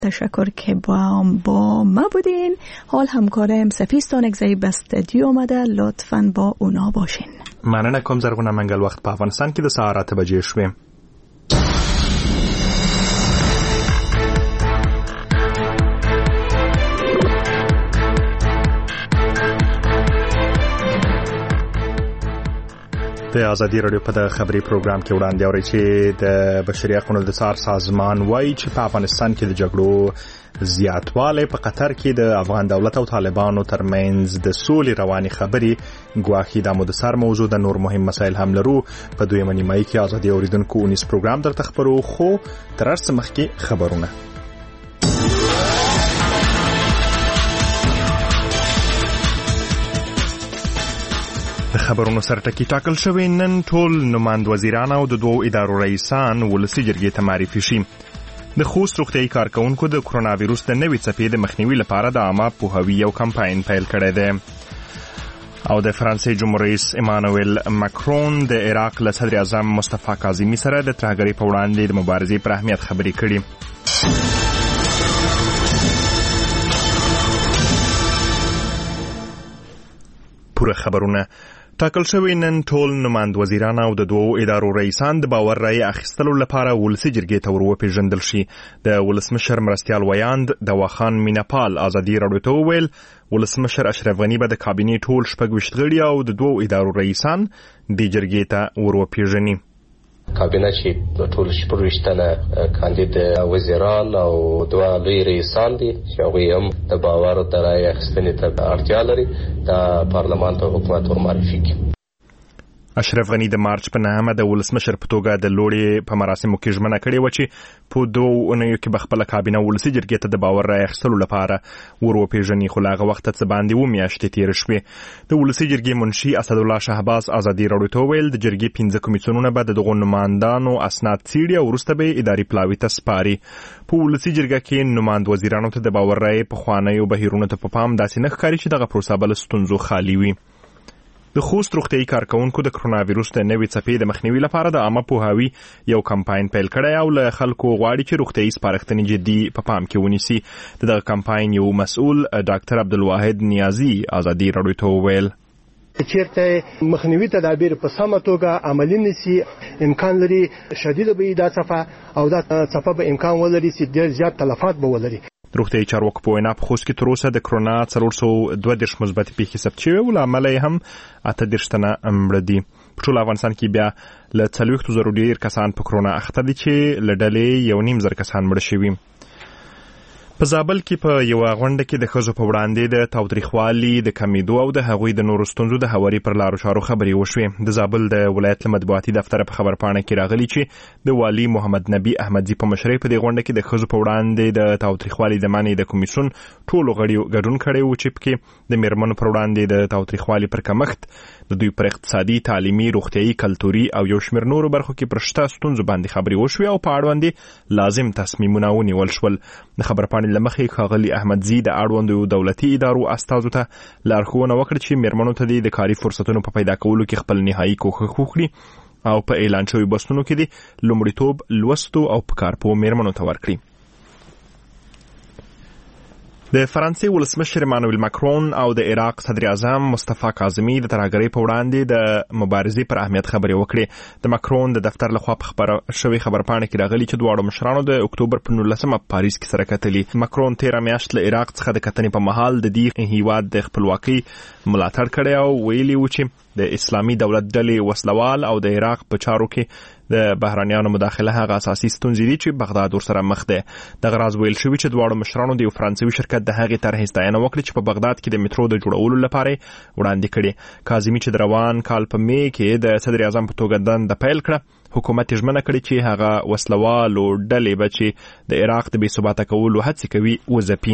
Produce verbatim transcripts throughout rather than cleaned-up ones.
تشکر که با با ما بودین. حال همکارم سفیستان اگزایی به استودیو آمده، لطفاً با اونا باشین. مننه کوم زرغونه منګل. وخت په افغانستان کې د سهار اته بجې شوې. د ازادي رادیو په د خبري پروګرام کې وړاندې اوري چې د بشري حقوقو د څار سازمان وایي چې په افغانستان کې د جګړو زیاتوالی په قطر کې د افغان دولت او طالبانو ترمنځ د سولې رواني خبري ګواښي. د مو د سر موضوع د نور مهم مسایل هم لرو. په دویمه نیمایي کې ازادي اوریدونکو اونیس پروګرام درته خبرو، خو تر څه مخکې خبرونه. د خبرونو سره ټکی ټاکل شوی. نن ټول نماند وزیران او د دوو ادارو رئیسان ولسي جرګې ته معرفي شي. د خوست روغتیايي کارکونکو د کرونا وایروس د نوې څپې د مخنیوي لپاره د عامه پوهاوي یو کمپاین پیل کړی دی. او د فرانسې جمهور رئیس ایمانوئل ماکرون د عراق له صدر اعظم مصطفی کاظمي سره د ترهګرۍ په وړاندې د مبارزې پر اهمیت خبرې کړي. پوره خبرونه. ټاکل شوی نن ټول نماند وزیران او د دوو ادارو رئیسان د باور رای اخیستلو لپاره ولسي جرګې ته وروپېژندل شي. د ولسمشر مرستیال ویاند دواخان میناپال ازادي راډیو ته وویل ولسمشر اشرف غني به د کابینې ټول شپږ ویشت غړي او د دوو ادارو رئیسان د جرګې ته وروپېژني. کابینه چې ټول شپږ ویشتنه کاندید وزیران او دوه لوی رئیسان دي چې هغوی هم د باور د رایې اخیستنې ته اړتیا لري، د پارلمان ته حکومت ورمعرفي کړي. اشرف غني د مارچ په نهمه د ولسمشر په توګه د لوړې په مراسمو کې ژمنه کړې و چې په دوه اونیو کې به خپله کابینه ولسي جرګې ته د باور رایې اخیستلو لپاره وروپېژني، خو له هغه وخته څه باندې اووه میاشتې تېرې شوې. د ولسي جرګې منشي اسدالله شهباز ازادي راډیو ته وویل د جرګې پنځه کمیسیونونه به د دغو نمایندانو اسناد څېړي او وروسته به یې اداري پلاوي ته سپاري. په ولسي جرګه کې نماند وزیرانو ته د باور رایې پخوانیو بهیرونو ته په پام داسې نه ښکاري چې دغه پروسه به له ستونزو خالي وي. د خوست روغتیايي کارکونکو د کرونا وایروس د نوې څپې د مخنیوي لپاره د عامه پوهاوي یو کمپاین پیل کړی او له خلکو غواړي چې روغتیايي سپارښتنې جدي په پام کې ونیسي. د دغه کمپاین یو مسؤل ډاکټر عبدالواحد نیازي ازادي راډیو ته وویل چیرته مخنیوي تدابیر په سمه توګه عملي نشي، امکان لري شدید به دا څپه او دا څپه به امکان ولري چې ډېر زیات تلفات به ولري. روغتیايي چارواکو په وینا په خوست کې تر اوسه د کرونا څلور سوه دوه دېرش مثبتې پیښې ثبت شوې او له امله یې هم اته دېرش تنه مړه دي. په ټول افغانستان کې بیا له څلوېښتو زرو ډېر کسان په کرونا اخته دي چې له ډلې یو نیم زر کسان مړه شوي. په زابل کې په یوه غونډه کې د ښځو په وړاندې د تاوتریخوالي د کمیدو او د هغوی د نورو ستونزو د هواري پر لارو چارو خبرې وشوې. د زابل د ولایت له مطبوعاتي دفتره په خبرپاڼه کې راغلي چې د والي محمد نبی احمدزي په مشرۍ په دې غونډه کې د ښځو په وړاندې د تاوتریخوالي د منع د کمیسیون ټولو غړیو ګډون کړی و چې پکې د میرمنو پر وړاندې د تاوتریخوالي پر کمښت، د دوی پر اقتصادي، تعلیمي، روغتیايي، کلتوري او یو شمېر نورو برخو کې پر شته ستونزو باندې خبرې وشوې او په اړوند لازم تصمیمونه ونیول شول. د خبرپاڼې له مخې ښاغلي احمدزي د اړوندو دولتي ادارو استازو ته لارښوونه وکړه چې میرمنو ته د کاري فرصتونو په پیدا کولو کې خپل نهایي کوښښ وکړي او په اعلان شوي بستونو کې د لومړیتوب لوستو او په کار پوه میرمنو ته ورکړي. د فرانسې ولسمشر ایمانوئل ماکرون او د عراق صدر اعظم مصطفی کاظمي د ترهګرۍ په وړاندې د مبارزې پر اهمیت خبرې وکړې. د ماکرون د دفتر لخوا په خبره شوې خبرپاڼه کې راغلي چې دواړو مشرانو د اکتوبر په نولسمه په پاریس کې سره کتلي. ماکرون تېره میاشت له عراق څخه د کتنې په مهال د دې هیواد د خپلواکۍ ملاتړ کړی او ویلي و چې د اسلامي دولت ډلې وسلوال او د عراق په چارو کې د بهرانیانو مداخله هغه اساسي ستونزې دي چې بغداد ورسره مخ دی. دغه راز ویل شوي چې دواړو مشرانو د یو فرانسوي شرکت د هغې طرحې ستاینه وکړه چې په بغداد کې د میټرو د جوړولو لپاره وړاندې کړي. کاظمي چې د روان کال په می کې د صدر اعظم په توګه دنده پیل کړه، حکومت یې ژمنه کړې چې هغه وسلوالو ډلې به چې د عراق د بې ثباته کولو هڅې کوي وځپي.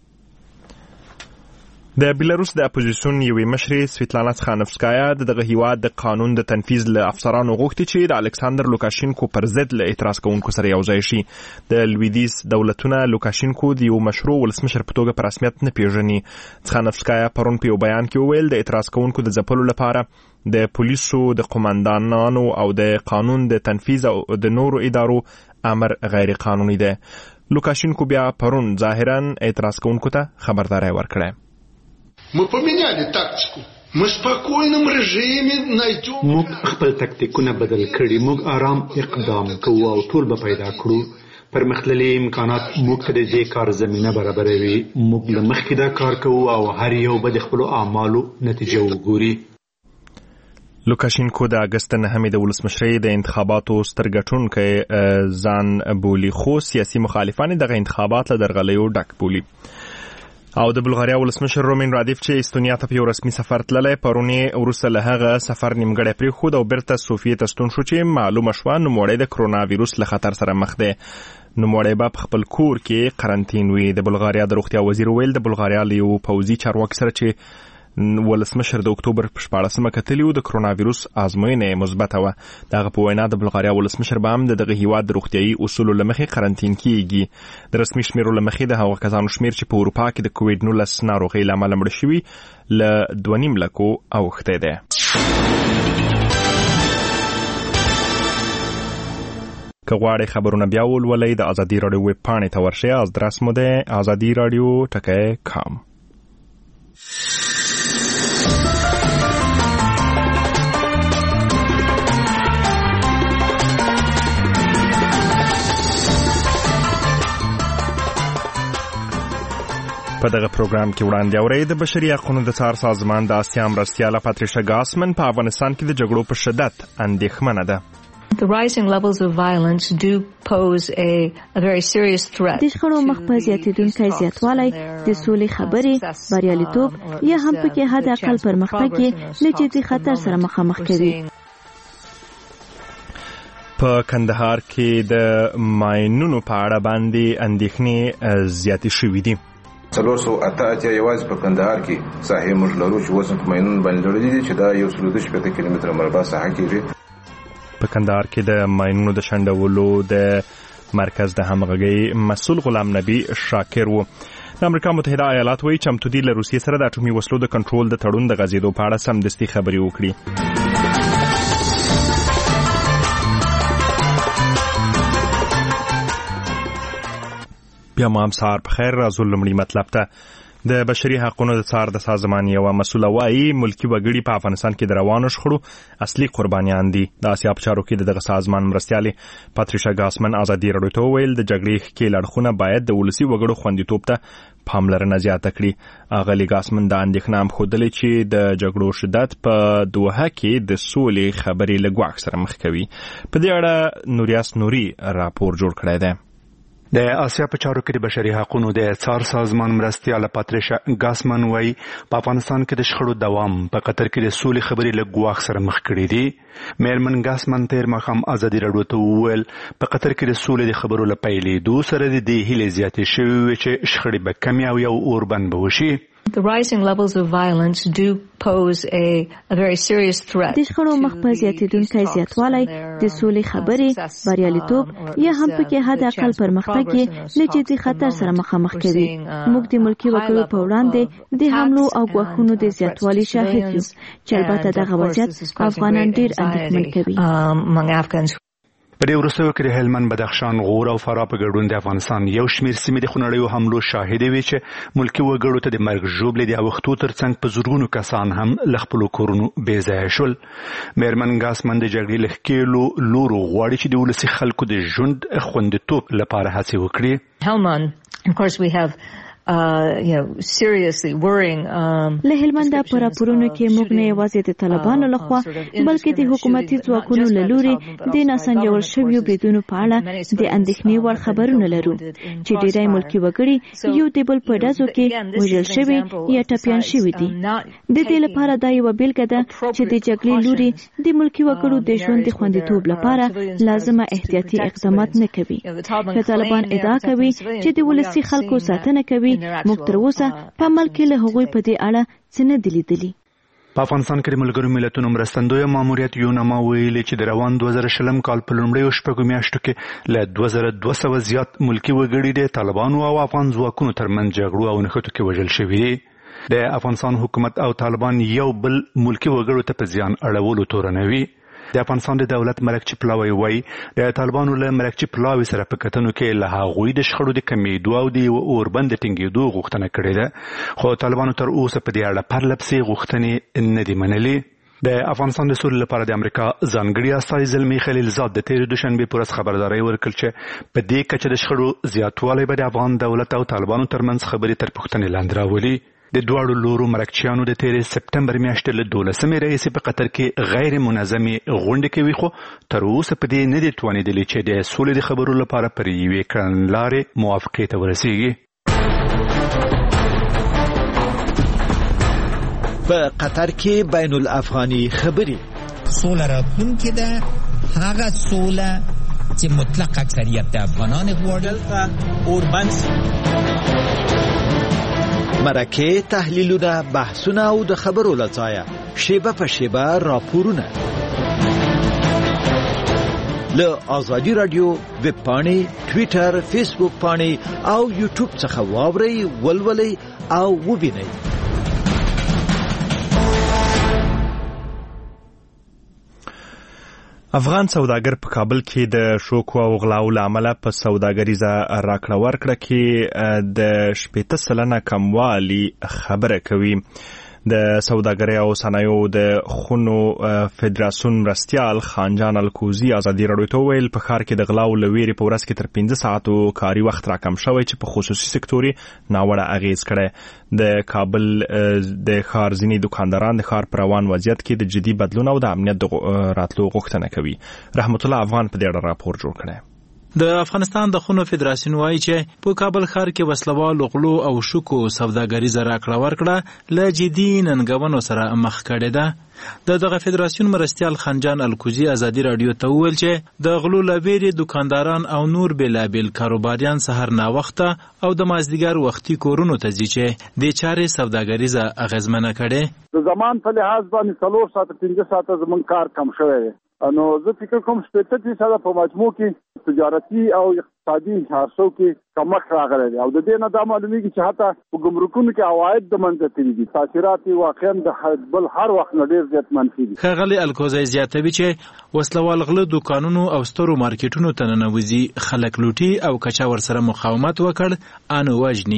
د بیلاروس د اپوزیسیون یوې مشرې سویتلانا څخانوفسکایا د دغه هیواد د قانون د تنفیذ له افسرانو غوښتي چې د الکساندر لوکاشینکو پر ضد له اعتراض کوونکو سره یو ځای شي. د لویدیځ دولتونه لوکاشینکو د یو مشروع ولسمشر په توګه په رسمیت نه پیژني. څخانوفسکایا پرون په یو بیان کې وویل د اعتراض کوونکو د ځپلو لپاره د پولیسو، د قوماندانانو او د قانون د تنفیذ او د نورو ادارو امر غیر قانوني ده. لوکاشینکو بیا پرون ظاهرا اعتراض کوونکو ته خبرداری ورکړه. Мы поменяли тактику. Мы в спокойном режиме найдем. موږ خپل تکتیکونه بدل کړي. موږ آرام اقدام کوو او ټول به پیدا کړو. پرمختللي امکانات موږ ته د دې کار زمینه برابروي. موږ له مخکې دا کار کوو او هر یو به د خپلو اعمالو نتیجه وګوري. لوکاشینکو د اګست نهمې د ولسمشرۍ د انتخاباتو سترګټونکی ځان بولي، خو سیاسي مخالفان دغه انتخابات له درغلیو ډک بولي. او د بلغاریا ولسمشر رومین رادیف چې استونیا ته په یو رسمي سفر تللی، پرونی وروسته له هغه سفر نیمګړی پرېښود او بیرته صوفیې ته ستون شو چې معلومه شوه نوموړی د کرونا ویروس له خطر سره مخ دی. نوموړی به په خپل کور کې قرنطین وي. د بلغاریا د روغتیا وزیر ویل د بلغاریا له یو پوځي چارواکي سره چې ولسمشر د اکتوبر په شپاړسمه کتلي و د کرونا ویروس ازموینه مثبته وه. دغه په وینا د بلغاریا ولسمشر به هم د دغه هیواد د روغتیایي اصولو له مخې قرنطین کیږي. د رسمي شمیرو له مخې د هغو کسانو شمیر چې په اروپا کې د کوویډ نولس ناروغۍ له امله مړه شوي له دوه نیم لکو اوښتی دی. که غواړئ خبرونه بیا ولولئ د ازادي راډیو ویب پاڼې ته ورشئ. ادرس مو دی ازادي راډیو ټکی کام. په دغه پروګرام کې وړاندې اورئ د بشري حقوقو د څار سازمان د اسیا مرستیاله پاتریشا ګاسمن په افغانستان کې د جګړو په شدت اندېښمنه ده. The rising levels of violence do pose a, a very serious threat. د شخړو مخ په زیاتېدونکی زیاتوالی د سولې خبرې بریالیتوب یا هم پکې حد اقل پرمختګ یې له جدي خطر سره مخامخ کوي. په کندهار کې د ماینونو په اړه باندې اندېښنې زیاتې شوې دي. څلور سوه اته اتیا یوازې په کندهار کې ساحې موږ لرو چې اوس په ماینونو باندې لړلې دي چې دا یو سل دوه شپېته کیلومتره مربع ساحه کېږي. په کندهار کې د ماینونو د شنډولو د مرکز د همغږۍ مسؤل غلام نبی شاکر و. د امریکا متحده ایالات وایي چمتو دي له روسیې سره د اټومي وسلو د کنټرول د تړون د غځېدو په اړه سمدستي خبرې وکړي. بیا مو هم سهار په خیر. راځو لومړي مطلب ته. د بشري حقوقو د څار د سازمان یوه مسؤله وایي ملکي وګړي په افغانستان کې د روانو شخړو اصلي قربانیان دي. د اسیا په چارو کې دغه سازمان مرستیالې پاتریشا ګاسمن ازادي راډیو ته وویل د جګړې ښکېل اړخونه باید د ولسي وګړو خوندیتوب ته پاملرنه زیاته کړي. اغلې ګاسمن دا اندېښنه هم ښودلې چې د جګړو شدت په دوحه کې د سولې خبرې له ګواښ سره مخ کوي. په دې اړه نوریاس نوري راپور جوړ کړی دی. د اسیا په چارو کې د بشري حقوقو د څار سازمان مرستیاله پاتریشا ګاسمن وايي په افغانستان کې د شخړو دوام په قطر کې د سولې خبرې له ګواښ سره مخ کړي دي. میرمن ګاسمن تیر مخام ازادي راډیو ته وویل په قطر کې د سولې د خبرو له پیلېدو سره د دې هیلې زیاتې شوې چې شخړې به کمې او یو اوربند به وشي. The rising levels of violence do pose a, a very serious threat. د شخړو مخ په زیاتېدونکی زیاتوالی د سولې خبرې بریالیتوب یا هم پکې حد اقل پرمختګ یې له جدي خطر سره مخامخ کوي. موږ د ملکي وګړو په وړاندې د حملو او ګواښونو د زیاتوالي شاهد یو چې البته دغه وضعیت افغانان ډېر اندېښمن کوي. په دې وروستیو کې د هلمند، بدخشان، غور او فراه په ګډون د افغانستان یو شمېر سیمې د خونړیو حملو شاهدې وې چې ملکي وګړو ته د مرګ ژوبلې د اوښتو ترڅنګ په زرګونو کسان هم له خپلو کورونو بې ځایه شول. میرمن ګاسمن د جګړې له ښکېلو لورو غواړي چې د ولسي خلکو د ژوند خوندیتوب لپاره هڅې وکړي. Helmand, of course we have Uh, you know, seriously worrying. Um, له هلمنده پر راپورونو کې موږ نه یوازې د طالبانو لخوا بلکې د حکومتي ځواکونو له لوري د ناسنجول شویو بریدونو په اړه د اندېښنې وړ خبرونه لرو چې ډېری ملکي وګړي یو د بل په ډزو کې وژل شوي یا ټپیان شوي دي. د دې لپاره دا یوه بیلګه ده چې د جګړې لوري د ملکي وګړو د ژوند د خوندیتوب لپاره لازمه احتیاطي اقدامات نه کوي. که طالبان ادعا کوي چې د ولسي خلکو ساتنه کوي، موږ تر اوسه په عمل کې له هغوی په دې اړه څه نه دي لیدلي. په افغانستان کې د ملګرو ملتونو مرستندویه ماموریت یونما ویلي چې د روان دوه زره شلم کال په لومړیو شپږو میاشتو کې له دوه زره دوه سوه زیات ملکي وګړي د طالبانو او افغان ځواکونو ترمنځ جګړو او نښتو کې وژل شوي دي. د افغانستان حکومت او طالبان یو بل ملکي وګړو ته په زیان اړولو تورنوي. د افغانستان د دولت مرکچی پلاوی وای د طالبانو له مرکچی پلاوی سره په کتنو کې له هغوی د شخړو د کمیدو او د اوربند ټینګېدو غوښتنه کړې ده، خو طالبانو تر اوسه په دې اړه پرلپسې غوښتنې نه دي منلې. د افغانستان د سولې لپاره د امریکا ځانګړي استازي زلمی خلیلزاد د تېرې دوشنبې په ورځ خبرداری ورکړ چې په دې کچه د شخړو زیاتوالی به د افغان دولت او طالبانو ترمنځ خبرې تر پوښتنې لاندې راولي. د دواړو لورو مرکچیانو د تېرې سپټمبر میاشتې له دولسمې راهیسې په قطر کې غیر منظمې غونډې کوي، خو تر اوسه په دې نه دي توانېدلې چې د سولې د خبرو لپاره پر یوې کړنلارې موافقې ته ورسیږي. په قطر کې بین الافغاني خبرې سوله راتلونکې ده، هغه سوله چې مطلق اکثریت د افغانان غواړي اوربند مرکه، تحلیلونه، بحثونه او د خبرو لځایه شیبه په شیبه راپورونه له آزادی رادیو ویب پاڼې، ټویټر، فیسبوک پاڼې او یوټیوب څخه واورئ، ولولئ او ووینئ. افغان سوداګر په کابل کې د شوکو او غلاو له امله په سوداګریزه راکړه ورکړه کې د شپېته سلنه کموالي خبره کوي. د سوداګرۍ او صنایعو د خونو فدراسیون مرستیال خانجان الکوزي ازادي راډیو ته ویل په ښار کې د غلاو له ویرې په ورځ کې تر پنځه ساعتو کاري وخت راکم شوی چې په خصوصي سکتور ناوړه اغیز کړی. د کابل د ښار ځینې دکانداران د ښار په روان وضعیت کې د جدي بدلون او د امنیت راتلو غوښتنه کوي. رحمت الله افغان په دې اړه راپور جوړ کړی. د افغانستان د خونو فدراسیون وایي چې په کابل ښار کې وسلوال غلو او شوکو سوداګریزه راکړه ورکړه له جدي ننګونو سره مخ کړې ده. د دغه فدراسیون مرستیال خانجان الکوزي ازادي راډیو ته وویل چې د غلو له ویرې دکانداران او نور بېلابېل کاروباریان سهار ناوخته او د مازدیګر وختي کورونو ته ځي چې دې چارې سوداګریزه اغېزمنه کړې. د زمان په لحاظ باندې څلور ساعته پنځه ساعته زموږ کار کم شوی دی. نو زه فکر کوم شپېته فیصده په مجموع کې تجارتي او اقتصادي هرڅو کې کمښت راغلی دی او د دې نه دا معلومیږي چې حتی په ګمرکونو کې عواید د منځه تللي دي. تاثیرات واقعا د بل هر وخت نه ډېر زیات منفي دي. ښاغلي الکوزی زیاتوي چې وسلوال غله دکانونو او سترو مارکیټونو ته ننوځي، خلک لوټي او کچا ورسره مقاومت وکړ ان وجني.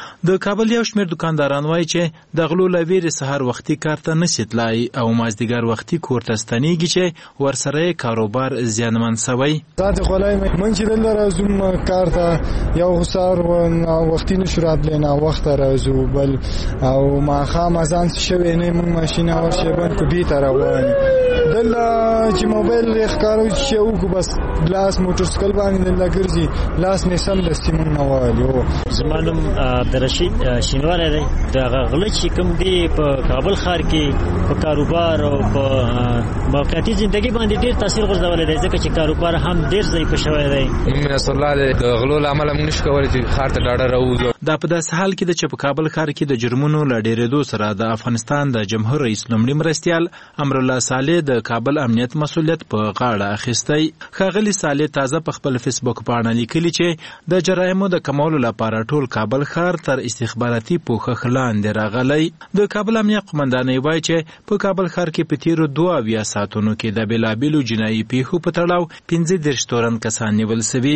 د کابل یو شمېر دکانداران وایي چې د غلو له ویرې سهار وختي کار ته نشي تلای او مازدیګر وختي کور ته ستنېږي چې ورسره کاروبار زیانمن شوی. ذات خلای من چې دلته راځم کار ته یو سار و وختي نشو راتلی، نه وخت راځو بل او ما خام ازان شوی نه موږ ماشینه ورشبن کو بي تر روان دل چې موبایل ښکارو چې او کو بس لاس موټر سایکل باندې دل ګرځي لاس نه سم لستیم نه وایو. زمانم عبدالرشید شینوار دی. د غلط چې کوم دی په کابل ښار کې په کاروبار او په موقعیتي ژوندۍ باندې ډیر تاثیر غورځولی دی ځکه چې کاروبار هم ډیر ضعیف شوی دی. نصر الله د غلو له امله موږ نشو کولی چې ښار ته ډاډه راوځو. دا په داسې حال کې ده چې په کابل ښار کې د جرمونو له ډېرېدو سره د افغانستان د جمهور رئیس لومړي مرستیال امرالله صالح د کابل امنیت مسؤلیت په غاړه اخیستی. ښاغلي صالح تازه په خپل فیسبوک پاڼه لیکلي چې د جرایمو د کمولو لپاره ټول کابل ښار تر استخباراتي پوښښ لاندې راغلی. د کابل امنیت قومندانۍ وایي چې په کابل ښار کې په تیرو دوه اویا ساعتونو کې د بېلابېلو جنایي پیښو په تړاو پنځه دېرش تورن کسان نیول سوي.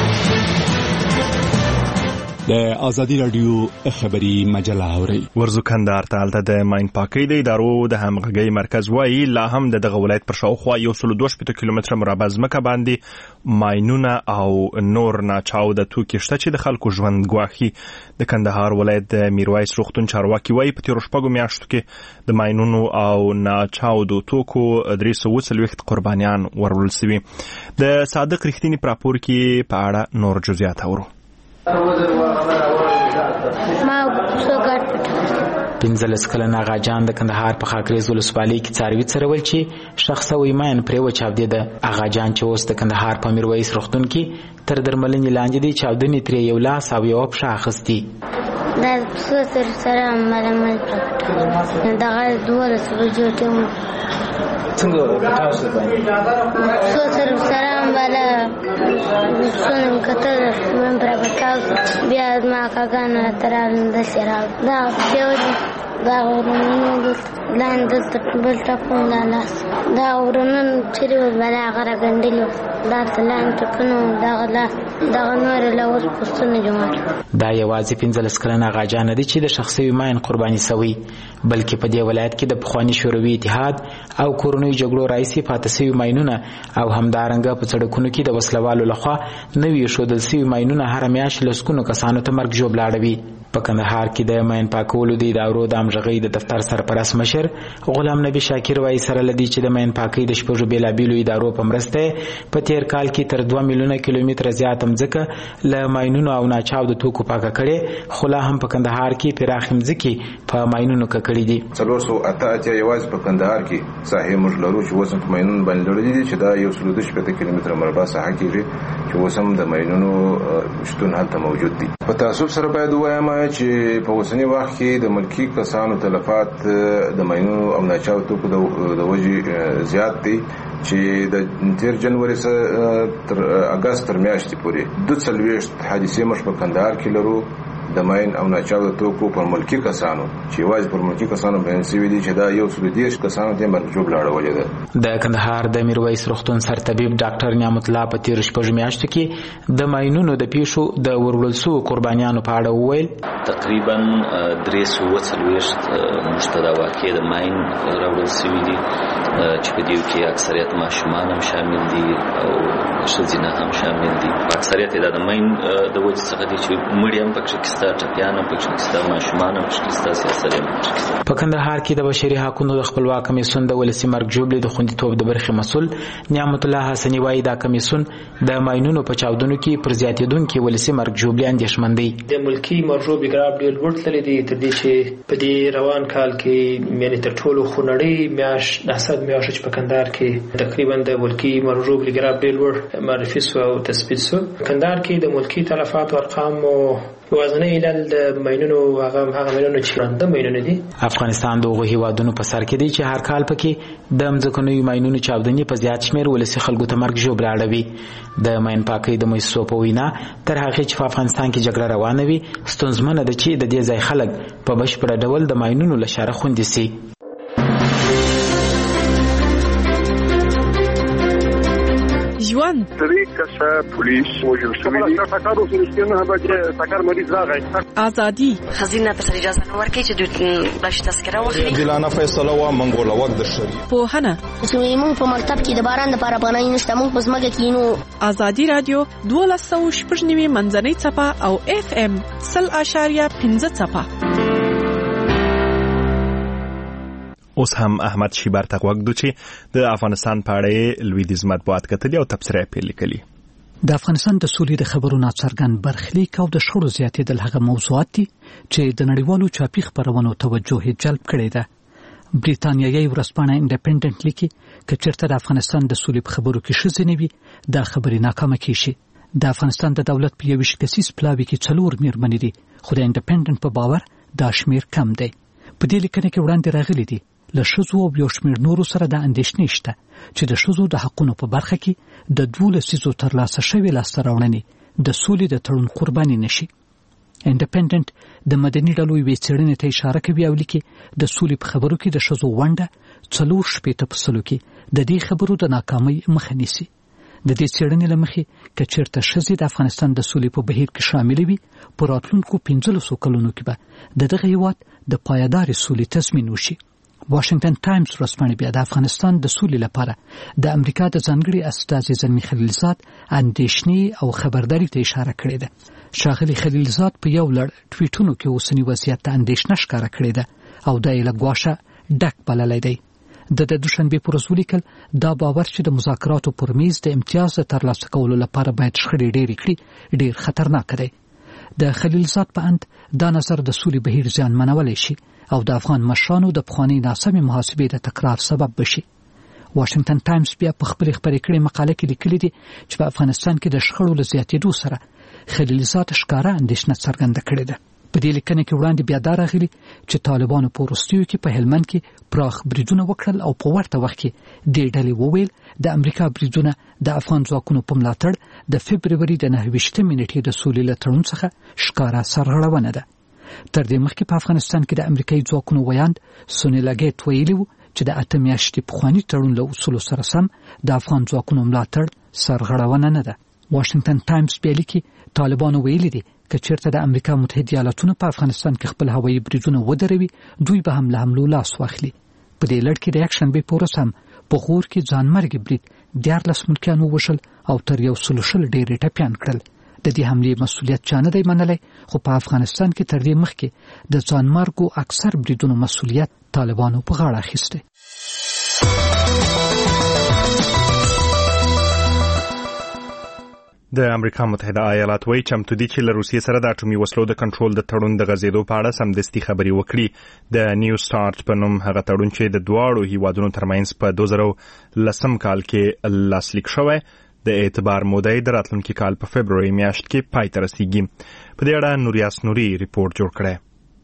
د آزادي راډیو خبري مجله اوري. ورزو کندهار ته هلته د ماین پاکۍ د ادارو د همغږۍ مرکز وایي لا هم د دغه ولایت پر شاوخوا یو سل دوه شپېته کیلومتره مربع ځمکه باندې ماینونه او نور ناچاوده توکي شته چې د خلکو ژوند ګواښي. د کندهار ولایت د میرویس روغتون چارواکي وایي په تېرو شپږو میاشتو کې د ماینونو او ناچاودو توکو درې سوه اووه څلوېښت قربانیان ورول سوي. د صادق رښتیني په راپور کې په اړه نور جزئیات اورو. پنځلس کلن آغا جان د کندهار په خاکریز ولسوالۍ کې څاروي څرول چې شخصه ویماین پرې وچاودېده. آغا جان چې اوس د کندهار په میرویس روغتون کې تر درملنې لاندې دی، چاودنې ترې یو لاس او یوه پښه اخیستي. دا څو سر سره ملامل پرکټه دغه دولس بجو ټیم څنګه تاسو باندې څو سر سره مله څنګه کتل من پرکټه بیا ما کاګان تران د سره دا پیو دا غرونه لاندې د بل ټاپون لاس دا غرونه چې بلا غره ګندلو دا تلان ټکنو دا غلا دا نور لور پښتون جمهور دا یوازې پنځلس کلنه غاجان دي چې د شخصي ماین قرباني سوي بلکې په دې ولایت کې د پخوانی شوروي اتحاد او کورونی جګړو راځي پاتې سوي ماینونه او همدارنګه په سړکونو کې د وسلوالو لخوا نوي شودل سوي ماینونه هر میاشت لسکونو کسانو ته مرګ ژوبل اړوي. په کندهار کې د ماین پاکولو د ادارو د امژغۍ د دفتر سرپرست مشر غلام نبی شاکر وایي سره لدی چې د ماین پاکۍ د شپږو بیلابیلو ادارو په مرسته په تیر کال کې تر دوه میلیونه کیلومتره زیات مځکه له ماینونو او ناچاو د توکو پاکه کړي خو لا هم په کندهار کې پراخې مځکې په ماینونو ککړې دي. څلور سوه اته اتیا یوازې په کندهار کې ساحې موږ لرو چې اوس په ماینونو باندې لرلې دي چې دا یو سل دوه شپېته کیلومتره مربع ساحه کېږي چې اوس هم د ماینونو شتون هلته موجود دي. په تعصب سره باید ووایم چې په اوسنی وخت کې د ملکی کسانو تلفات د ماینونو او ناچاو توکو د وجې زیات دي چې د تیر جنوري تر اگست تر میاشتې پورې دوه څلوېښت حادثې موږ په کندهار کې لرو د ماین او ناچاو توکو پر ملکی کسانو چې واځ پر ملکی کسانو باندې سوي دي چې دا یو څو دیش کسانو ته مرګ جوړ لاړولې ده. د کندهار د میرویس روغتون سرطبيب ډاکټر نعمت الله په تیر شپږ میاشتو کې د ماینونو د پیښو د ورولل سو قربانیانو په اړه وویل تقریبا درې سوه څلوېښت مشتدا واقع د ماین راوړل سوي دي چې په دې کې اکثریت ماشومان هم شامل دي او ښځینه هم شامل دي. اکثریت د ماین د وجې څخه دي چې مړي هم پکې کستا ټپیان هم پکې کستا ماشومان هم پکې کستا سیاسي هم پکې. په کندهار کې د بشري حقوقو د خپلواک کمیسیون د ولسی مرګ جوړې د خوندیتوب د برخې مسول نعمت الله حسنی وایي دا کمیسیون د ماینونو په چاودنو کې پر زیاتېدونکو ولسی مرګ جوړې اندېښمن دی. د ملکی مرجو بګراب ډېر لوړ تللی دی تر دې چې په دې روان کال کې یعنی تر ټولو خونړۍ میاشت د حسد میاشت چې په کندهار کې تقریبا د ملکی مرجو بګراب ډېر لوړ معرفي سو او تثبیت سو. کندهار کې د ملکی تلفات ارقام او وزنه ایلل د ماینونو هغه هغه ماینونو چې د ماینونو دي. افغانستان دغه هیوادونو په سر کې دی چې هر کال پکې د مځکنوي ماینونو چاودنې په زیات شمیر ولسی خلکو ته مرګ ژوبل اړوي. د ماین پاکۍ د مؤسسو په وینا تر هغه چې په افغانستان کې جګړه روانه وي ستونزمنه ده چې د دې ځای خلک په بشپړ ډول د ماینونو له شره خوندي سي. ژوند طریقه پولیس وجود شوی سکر او سنشتنه هغه چې سکر مریض راغی ازادي خزینه په اجازه نه ورکړي چې دوی باش تذکره واخلي دلانه فیصله و منګوله وخت د شری په هنه چې موږ په مرتب کې د باران لپاره بنای نشته موږ په زمګه کې نو ازادي رادیو دوه سوه شپږ نوي منځنۍ صفه او اف ام صفر اشاریه پنځه صفه. اوس هم احمد شیبر ته وګدو چې د افغانستان په اړه لویدیز مطبوعات کتلي او تبصره پیل لیکلي. د افغانستان د سولې د خبرو ناڅرګند برخلیک او د شخړو زیاتېدل هغه موضوعات دي چې د نړیوالو چاپی خبرونو توجه جلب کړي ده. بریتانیایي ورځپاڼه انډیپندنت لیکي چې چیرته د افغانستان د سولې په خبرو کې شذ نه وي دا خبرې ناکامه کیږي. د افغانستان د دولت په یوش کسیس پلاوي کې څلور میرمنې دي خو د انډیپندنت په باور دا شمیر کم دی. په دې لیکنه کې وړاندې راغلي دي له شذو او یو شمیر نورو سره د اندېښنې شته چې د شذو د حقونو په برخه کې د دوه لسیزو ترلاسه شوی لاسته راوړنې د سولې د تړون قرباني نشي. انډیپندنت د مدني ډلو یوې څېړنې ته اشاره کوي او لیکي د سولې په خبرو کې د شذو ونډه څلور شپېته په سلو کې د دې خبرو د ناکامۍ مخه نیسي. د دې څېړنې له مخې که چېرته ښځې د افغانستان د سولې په بهیر کې شاملې وي په راتلونکو پنځلسو کلونو کې به د دغه هېواد د پایدارې سولې تضمین وشي. واشنگټن ټایمز ورځپاڼه بیا د افغانستان د سولې لپاره د امریکا د ځانګړي استازي زلمي خلیلزاد اندېښنې او خبرداري ته اشاره کړې ده. ښاغلي خلیلزاد په یو لړ ټویټونو کې اوسنی وضعیت ته اندېښنه ښکاره کړې ده او دا یې له ګواښه ډک بللی دی. د د دوشنبې پر ورځ ولیکل دا باور چې د مذاکراتو پر میز د امتیاز د ترلاسه کولو لپاره باید شخړې ډېرې کړي ډېر خطرناک دی. د خلیلزاد په اند دا نظر د سولې بهیر زیانمنولی شي او د افغان مشرانو د پخواني ناسمې محاسبې د تکرار سبب بشي. واشنگټن ټایمز بیا په خپل خبرې کړې مقاله کې لیکلي دي چې په افغانستان کې د شخړو له زیاتېدو سره خلیلزاد ښکاره اندېښنه څرګنده کړې ده. په دې لیکنه کې وړاندې بیا دا راغلي چې طالبانو په وروستیو کې په هلمند کې پراخ بریدونه وکړل او په ورته وخت کې دې ډلې وویل د امریکا بریدونه د افغان ځواکونو په ملاتړ د فبروري د نهه ویشتمې نېټې د سولې له تړون څخه ښکاره سرغړونه ده. تر دې مخکې په افغانستان کې د امریکایي ځواکونو ویاند سونیلا ګیټ ویلي و چې د اته میاشتې پخواني تړون له اصولو سره سم د افغان ځواکونو ملاتړ سرغړونه نه ده. واشنگټن ټایمز بیا لیکي طالبانو ویلي دي که چېرته د امریکا متحده ایالاتونه په افغانستان کې خپل هوایي بریدونه ودروي دوی به هم له حملو لاس واخلي. په دې لړ کې د یکشنبې په ورځ هم په غور کې ځانمرګي برید دیارلس ملکیان ووژل او تر یو سلو شل ډېر ټپیان کړل. د دې حملې مسؤلیت چا نه دی منلی، خو په افغانستان کې تر دې مخکې د ځانمرګو اکثر بریدونو مسؤلیت طالبانو په غاړه اخیستی. د امریکا متحده ایالات وایي چمتو دي چې له روسیې سره د اټومي وسلو د کنټرول د تړون د غځېدو په اړه سمدستي خبرې وکړي. د نیو سټارټ په نوم هغه تړون چې د دواړو هیوادونو ترمنځ په دوه زره لسم کال کې لاسلیک شوی د اعتبار موده د راتلونکي کال په فبروري میاشت کې پای ته رسیږي. په دې اړه نوریاس نوري ریپورت جوړ کړی.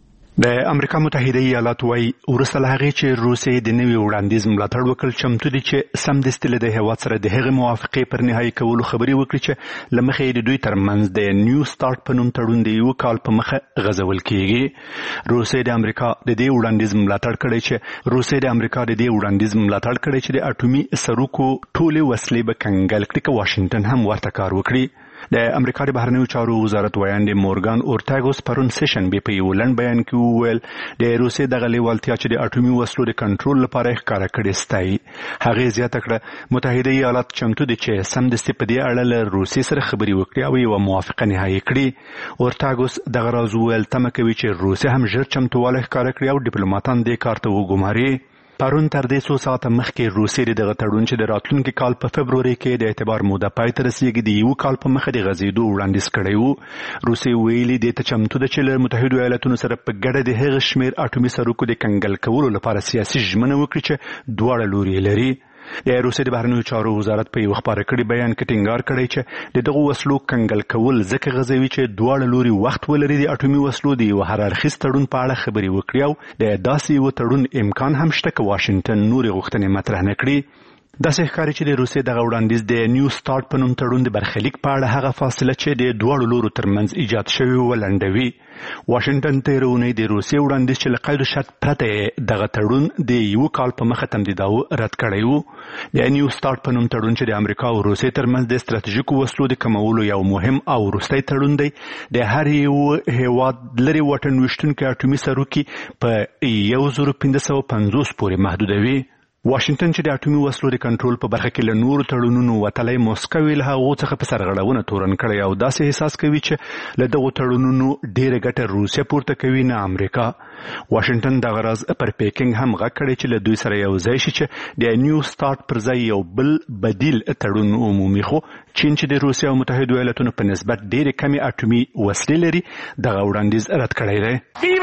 د امریکا متحده ایالات وايي ورسره هغه چې روسیې د نوي وړاندیز ملاتړ وکړ چمتو دي چې سمدستي له د هیواد سره د هغې موافقې پر نهایي کولو خبرې وکړي چې له مخې د دوی ترمنځ د نیو سټارټ په نوم تړون د یو کال په مخه غځول کیږي. روسیې د امریکا د دې وړاندیز ملاتړ کړی چې روسیې د امریکا د دې وړاندیز ملاتړ کړی چې د اټومي سروکو ټولې وسلې به کنګل کړي که واشنگټن هم ورته کار وکړي. د امریکا د بهرنیو چارو وزارت ویاند مورګان اورتاګوس پرون سیشن به په یو لنډ بیان کې وویل د روسیې دغه لیوالتیا چې د اټومي وسلو د کنټرول لپاره ښکاره کړې ستایي. هغې زیاته کړه متحده ایالات چمتو دي چې سمدستي په دې اړه له روسیې سره خبرې وکړي او یوه موافقه نهایي کړي. اورتاګوس دغه راز وویل تمه کوي چې روسیه هم ژر چمتووالی ښکاره کړي او ډیپلوماتان دې کار ته وګماري. پرون تر دې څو ساعته مخکې روسیې دغه تړون چې د راتلونکي کال په فبروري کې د اعتبار موده پای ته رسیږي د یو کال په مخه د غځېدو وړاندیز کړی و. روسیې ویلي دې ته چمتو ده چې له متحدو ایالاتونو سره په ګډه د هغه شمېر اټومي سروکو د کنګل کولو لپاره سیاسي ژمنه وکړي چې دواړه لوري لري. د روسیې د بهرنیو چارو وزارت په یو خبره کړي بیان کې ټینګار کړی چې د دغه وسلو کنګل کول ځکه غځوي چې دواړه لوري وخت ولري د اټومي وسلو د یو هر اړخیز تړون په اړه خبرې وکړي او د داسې یو تړون امکان هم شته که واشنګټن نورې غوښتنې مطرح نه کړي. داسې ښکاري چې د روسیې دغه وړاندیز د نیو سټارټ په نوم تړون د برخلیک په اړه هغه فاصله چې د دواړو لورو ترمنځ ایجاد شوې ولنډوي. واشنګټن تېره اونۍ د روسیې وړاندیز چې له قید و شرط پرته دغه تړون د یو کال په مخه تمدیداوه رد کړی و. د نیو سټارټ په نوم تړون چې د امریکا او روسیې ترمنځ د ستراتیژیکو وسلو د کمولو یو مهم او وروستی تړون دی. د هر یو هیواد لرې واټن ویشتونکي اټومي سروکي په یو زرو پنځه سوه پنځوس پورې محدودوي. واشنګټن چې د اټومي وسلو د کنټرول په برخه کې له نورو تړونونو وتلی موسکو له هغو څخه په سرغړونه تورن کړی او داسې احساس کوي چې له دغو تړونونو ډېره ګټه روسیه پورته کوي نه امریکا. واشنګټن دغه راز پر پیکینګ هم غږ کړی چې له دوی سره یو ځای شي چې د نیو سټارټ پر ځای یو بل بدیل تړون عمومي. خو چین چې د روسیې او متحدو ایالاتونو په نسبت ډېرې کمې اټومي وسلې لري دغه وړاندیز رد کړی دی.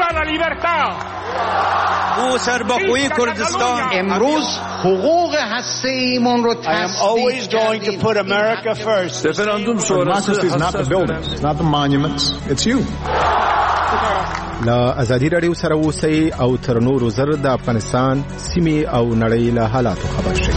او سربخوی کردستان امروز حقوق هسته‌ایمون رو تثبیت کردیم. Referendum sonrası is not the buildings, it's not the monuments, it's you. لا ازادي رادیو سره اوسئ او تر نورو زر د افغانستان سیمې او نړۍ له حالاتو خبر شئ.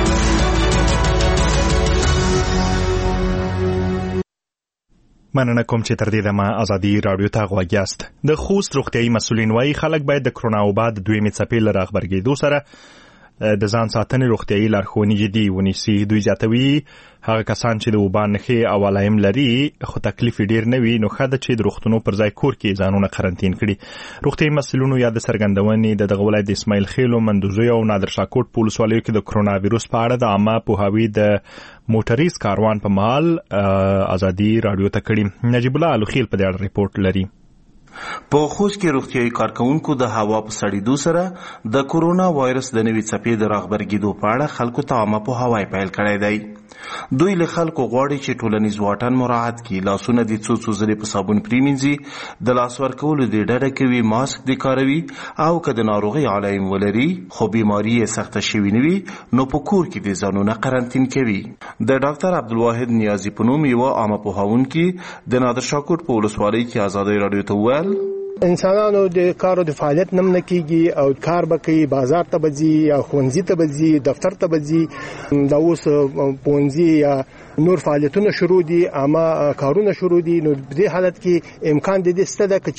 مننه کوم چې تر دې دمه ازادي رادیو ته غوږ یاست. د خوست روغتیايي مسؤلین وایي خلک باید د کرونا وبا د دویمې څپې له راغبرګېدو سره د ځان ساتنې روغتیايي لارښوونې جدي ونیسي. دوی زیاتوي هغه کسان چې د وبا نښې او علائم لري خو تکلیف ډیر نه وي نو ښه ده چې د روغتونو پر ځای کور کې ځانونه قرنطین کړي. روغتیايي مسؤلینو یا د څرګندونې د دغه ولایت د اسماعیل خیل او مندوزیو او نادر شاه کوټ په ولسوالیو کې د کرونا وایرس په اړه د عامه پوهاوي د موټریز کاروان په مهال ازادي رادیو ته کړي. نجیب الله الخیل په دې اړه ریپورت لري. په خوست کې روغتیايي کارکونکو د هوا په سړېدو سره د کورونا وایرس د نوي څپې د راغبرګېدو په اړه خلکو ته عامه پوهاوی پیل کړی دی. دوی له خلکو غواړي چې ټولنیز واټن مراعات کړي، لاسونه د څو څو ځلې په صابون پرېمینځي، د لاس ورکولو د ډډه کوي، ماسک د کاروي او که د ناروغۍ علائم ولري خو بیماري یې سخته شوې نه وي نو په کور کې د ځانونه قرنطین کوي. د ډاکټر عبدالواحد نیازي په نوم یوه عامه پوهاونکي د نادر شاه کوټ په ولسوالۍ کې ازادۍ راډیو ته وویل انسانانو د کارو د فعالیت نم نه کیږي او کار به کوي، بازار ته بځي یا ښوونځي ته بځي، دفتر ته بځي، دا اوس پونځي یا نور فعالیتونه شروع دي اما کارونه شروع دي نو په دې حالت کې امکان د دې ستده ک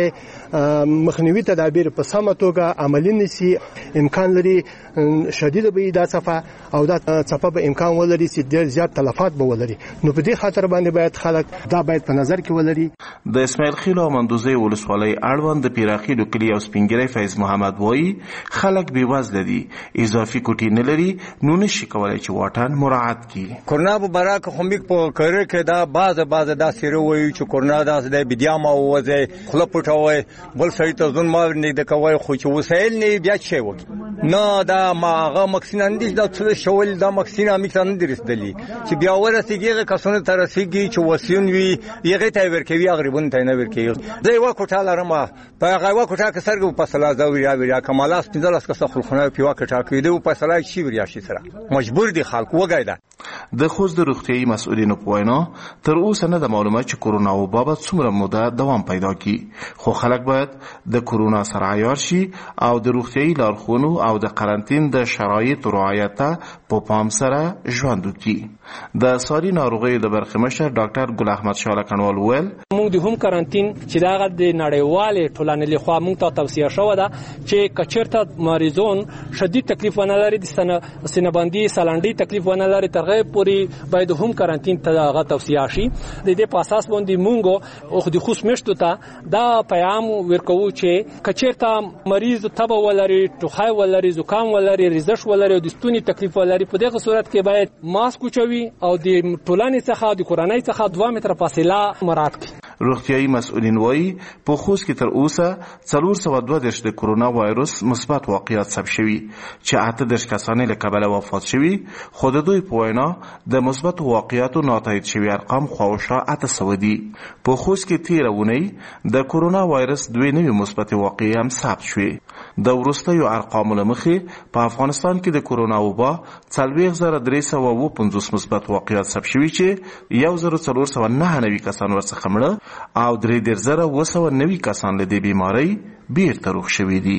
چیرته مخنیوي تدابیر په سمه توګه عملي نشي امکان لري شدید به دا صفه او دا صفه به امکان ولري چې ډېر زیات تلفات به ولري نو په دې خاطر باندې باید خلک دا باید په نظر کې ولري. د اسماعیل خیل او مندوزي ولسوالۍ اړوند د پیراخیلو کلی او سپینګری فیض محمد وایي خلک بې وزله دي اضافي کوټې نه لري نو نشي کولای چې واټن مراعات کړي. کرونا په براک خومیک په کړه کې دا باز باز دا سره وایي چې کرونا دا د بیا ما وځي خپل پټوي بل سړی ته ځون ما نه د کوي خو چې وسایل نه بیا شي وکي نه دا ماغه مکسینان دي دا څه شول دا مکسینا میکسان درسدلی چې بیا ورسیږي کسونه تر رسیږي چې وسیون وی یغه ته ورکوي غریبون ته نه ورکوي دا یو کوټه لرمه په هغه کوټه کې سرګو په سلا زوی یا ویا کمالات پنځلس کس خلخونه په واکټه کې دی په سلا شي وریا شي سره مجبور دي خلک وګایدا. د خوست د روغتیايي مسؤلینو په وینا تر اوسه نه د معلومات چې کرونا وبا به څومره موده دوام پیدا کړي خو خلک باید د کرونا سره عیار شي او د روغتیايي لارښوونو او د قرنټین د شرایطو رعایت ته په پام سره ژوند وکړي. د ساري ناروغیو د برخې مشر ډاکټر ګل احمد شاه لکنوال ویل موږ د هم قرنټین چې دغه د نړیوالې ټولنې لخوا موږ ته توصیه شوې ده چې کچرته مریضون شدید تکلیف ونه لري د سینه‌بندي سالنډي تکلیف ونه لري ترغه پوری باید هم قرنټین ته هغه توصیه شي. د دې په اساس باندې موږ او د خوست مشتو ته دا پیغام ورکو چې کچرته مریض تبه ولري ټوخای ولري زکام ولري ریزش ولري د ستوني تکلیف ولري په دغه صورت کې باید ماسک وچوي او د ټولنې څخه د کورنۍ څخه دوه متره فاصله مراعات کړي. روغتیايي مسؤلین وایي په خوست کې تر اوسه څلور سوه دوه دېرش د کرونا وایرس مثبت واقعیات ثبت شوي چې اته دېرش کسان له کبله وفات شوي خو د دوی په وینا د مثبت واقعیاتو ناتایید شوي ارقام خواوشا اته سوه دي. په خوست کې تیره اونۍ د کرونا وایرس دوی نوي مثبت واقعې هم ثبت شوې. د وروستیو ارقامو له مخې په افغانستان کې د کرونا وبا څلوېښت زره درې سوه اووه پنځوس مثبت واقعیات ثبت شوي چې یو زر څلور سوه نهه نوي کسان ورڅخه مړه او درې دېرش زره اووه سوه نوي کسان له دې بیمارۍ بیرته روغ شوي دي.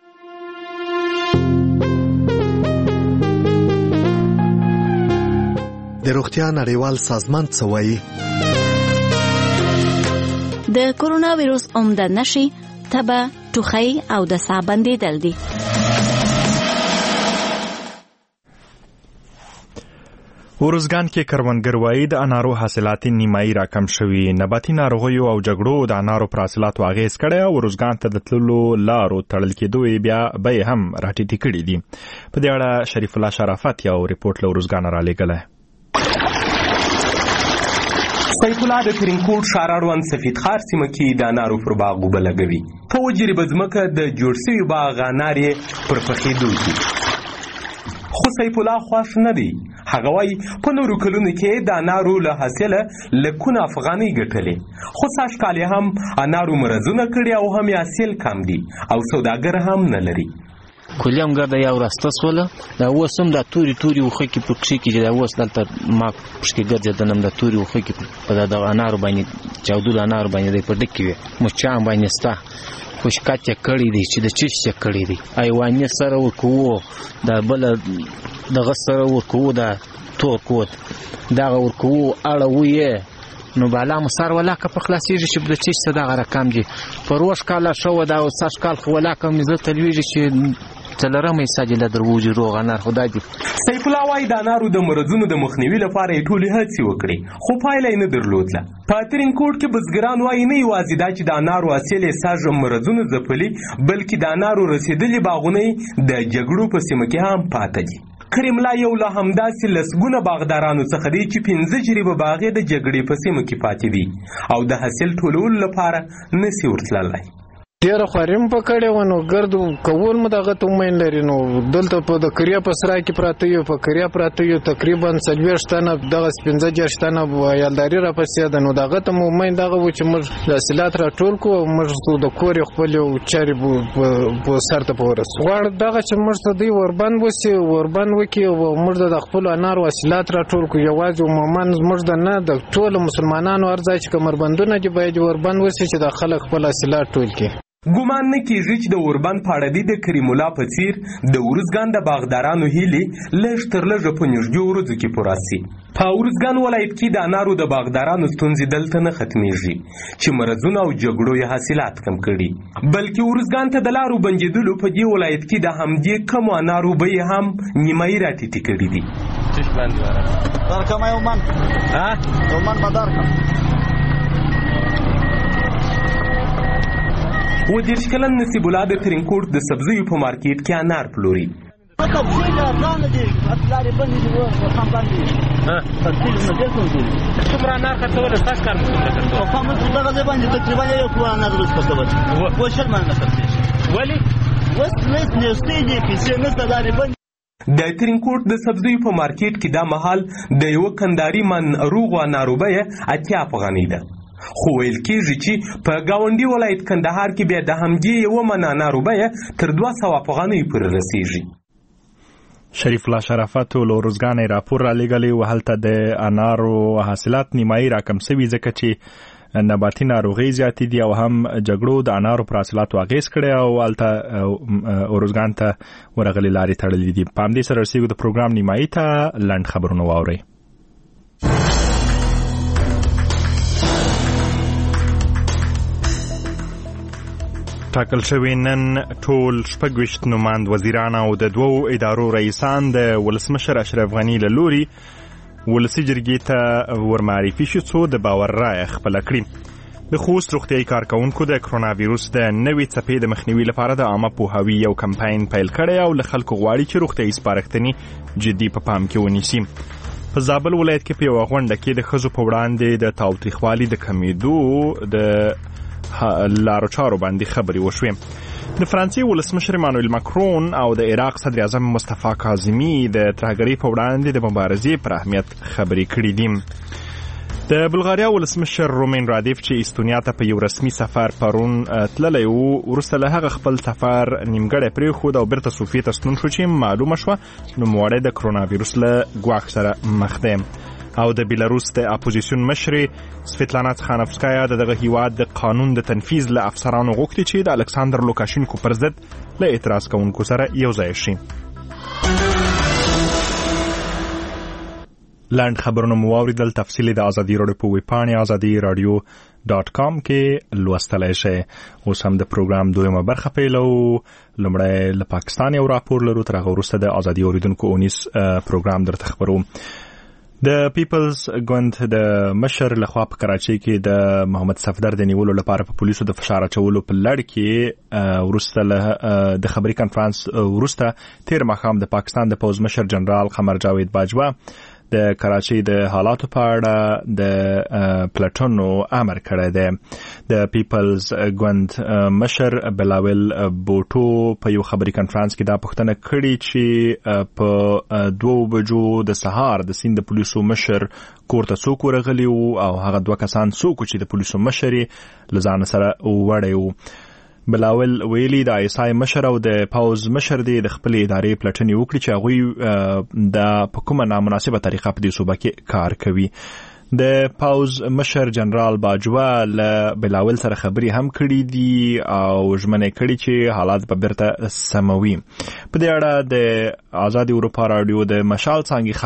د روغتیا نړیوال سازمان څه وایي؟ د کرونا ویروس عمده نښې تبه، ټوخی او د ساه بندېدل دي. ورزګان کې کروندګر وایي د انارو حاصلات نیمایي راکم شوي. نباتي ناروغیو او جګړو د انارو پر حاصلاتو اغېز کړی او ورزګان ته د تللو لارو تړل کېدو بیا بیې هم راټیټې کړي دي. په دې اړه شریف الله شرافت یو ریپورټ له ورزګان رالیږلی. سیف الله د ترینکوټ ښار اړوند سفید ښار سیمه کې د انارو پر باغ اوبه لګوي. په وجریبه ځمکه د جوړ شوي باغ انار یې پر پخېدو دي. خو سیف الله خوښ نه دی. هغه وایي په نورو کلونو کې د انارو له حاصله لکونه افغانۍ ګټلې خو سږ کال یې هم انارو مرضونه کړي او هم یې حاصل کم دی او سوداګر هم نه لري. کلی هم ګرده یو راسته سوله دا اوس هم دا توري توري وښه کې په کښې کې چې دا اوس دلته ما پشکې ګرځېدلم دا توري وښه کې په د انارو باندې چاودو د انارو باندې دی په ډک کې وې مچان باندې سته خو شکایت یې کړی دی چې د چیش یې کړی دی ایوانې سره ورکوو دا بله دغه سره ورکوو دا تور کوت دغه ورکوو اړوو یې نو بالا مو سر ولاکه په خلاصېږي چې د چیش څه دغه رقم دي په روژ کاله ښه وه دا سږ کال خو ولاکه مې زه ته لوېږي چې څلرمه حصه دې له درووځي روغ انار خدای دې. سیف الله وایي د انارو د مرضونو د مخنیوي لپاره یې ټولې هڅې وکړې خو پایله یې نه درلودله. په ترینکوټ کې بزګران وایي نه یوازې دا چې د انارو حاصل یې سږ مرضونو ځپلي بلکې د انارو رسېدلي باغونه د جګړو په سیمه کې هم پاته دي. کریم الله یو له همداسې لسګونه باغدارانو څخه دی چې پنځه جریبه باغ یې د جګړې په سیمه کې پاتې دي او د حاصل ټولولو لپاره نسي ورتللی. ډېره خواري مو په کړې وه نو ګرد کول مو دغه ته امید لري نو دلته په د کریا په سرای کې پراته یو په کریا پراته یو تقریبا څلوېښت تنه دغسې پنځه دېرش تنه یلداري راپسې ده نو دغه ته مو امید دغه و چې موږ حاصلات راټول کړو او موږ د کور یې خپل یو چارې په سر ته په ورسو غواړو دغه چې موږ ته دوی وربند وسي وربند وکړي او موږ د خپلو انارو حاصلات راټول کړو یوازې عموما موږ د نه د ټولو مسلمانانو هر ځای چې کمربندونه دي باید وربند وسي چې د خلک خپل حاصلات ټول کړي. ګومان نه کیږي چې د اوربند پاړدي د کریم الله په څیر د ارزګان د باغدارانو هیلې لږ تر لږه په نږدې ورځو کې پوره سي. په ارزګان ولایت کې د انارو د باغدارانو ستونزې دلته نه ختمیږي چې مرضونه او جګړو یې حاصلات کم کړي، بلکې ارزګان ته د لارو بندېدلو په دې ولایت کې د همدې کمو انارو بیې هم نیمایي راټیټې کړي دي. درکم یو من یو من به درکم. و دېرش کلن نصیب الله د ترینکوټ د سبزیو په مارکیټ کې انار پلوري. څومره انار خرڅول ستاسو کار مو په موږ دغه ځای باندې تقریبا یو کیلو انار وروسته خرڅول و شل منه خرڅېږي. ولې اوس نس نېستې دي پیسې نشته لارې بندې. د ترینکوټ د سبزیو په مارکیټ کې دا مهال د یوه کنداري من روغو انارو بیه اتیا افغانۍ ده، خو ویل کېږي چې په ګاونډي ولایت کندهار کې بیا د همدې یوه من انارو بیه تر دوه سوه افغانیو پورې رسیږي. شریف الله شرافت له ارزګان راپور را لېږلی و هلته د انارو حاصلات نیمایي راکم سوي ځکه چې نباتي ناروغۍ زیاتې دي او هم جګړو د انارو پر حاصلاتو اغېز کړی او هلته ارزګان ته ورغلې لارې تړلې دي. په همدې سره رسېږو د پروګرام نیمایي ته. لنډ خبرونه واورئ. ټاکل شوی نن ټول شپږویشت نوماند وزیران او د دوو ادارو رئیسان د ولسمشر اشرف غني له لوري ولسي جرګې ته ورمعرفي شو څو د باور رایه خپله کړي. د خوست روغتیایي کارکوونکو د کرونا ویروس د نوې څپې د مخنیوي لپاره د عامه پوهاوي یو کمپاین پیل کړی او له خلکو غواړي چې روغتیایي سپارښتنې جدي په پام کې ونیسي. په زابل ولایت کې په یوه غونډه کې د ښځو په وړاندې د تاوتریخوالي د کمیدو د لارو چارو باندې خبرې وشوې. د فرانسې ولسمشر ایمانویل ماکرون او د عراق صدر اعظم مصطفی کاظمي د ترهګرۍ په وړاندې د مبارزې پر اهمیت خبرې کړې دي. د بلغاریا ولسمشر رومین رادیف چې استونیا ته په یو رسمي سفر پرون تللی و، وروسته له هغه خپل سفر نیمګړی پرېښود او بیرته صوفیې ته ستون شو چې معلومه شوه نوموړی د کرونا ویروس له ګواښ سره مخ دی. او د بیلاروس د اپوزیسیون مشرې سویتلانا تخانفسکایا د دغه هیواد د قانون د تنفیذ له افسرانو غوښتي چې د الکساندر لوکاشینکو پر ضد له اعتراض کوونکو سره یو ځای شي. لاند خبرونه مو واوریدل. تفصیل د ازادي راډیو په ویب پاڼې ازادي راډیو ډاټ کام کې لوستلی شئ. اوس هم د پروګرام دویمه برخه پیلو. لومړی له پاکستان یو راپور لرو، تر هغه وروسته د ازادي اوریدونکو اونیز پروګرام درته خبرو. د پیپلز ګوند د مشر لخوا په کراچۍ کې د محمد صفدر د نیولو لپاره په پولیسو د فشار اچولو په لړ کې وروسته له د خبري کانفرنس وروسته تیر ماښام د پاکستان د پوز مشر جنرال قمر جاوید باجوا د کراچۍ د حالاتو په اړه د پلټنو امر کړی دی. د پیپلز ګوند مشر بلاول بوټو په یو خبري کانفرنس کې دا پوښتنه کړې چې په دوو بجو د سهار د سیند د پولیسو مشر کور ته څوک ورغلي وو او هغه دوه کسان څوک چې د پولیسو مشر یې له ځانه سره وړی وو. بلاول ویلي د آی اس آی مشر او د پاوز مشر دی د خپل ادارې پلټنې وکړي چې هغوی د په کومه نامناسبه طریقه په دې صوبه کې کار کوي. د پاوز مشر جنرال باجوا له بلاول سره خبرې هم کړې دي او ژمنه کړې چې حالات به بیرته سموي. په دې اړه د آزادي اروپا راډیو د مشال څانګې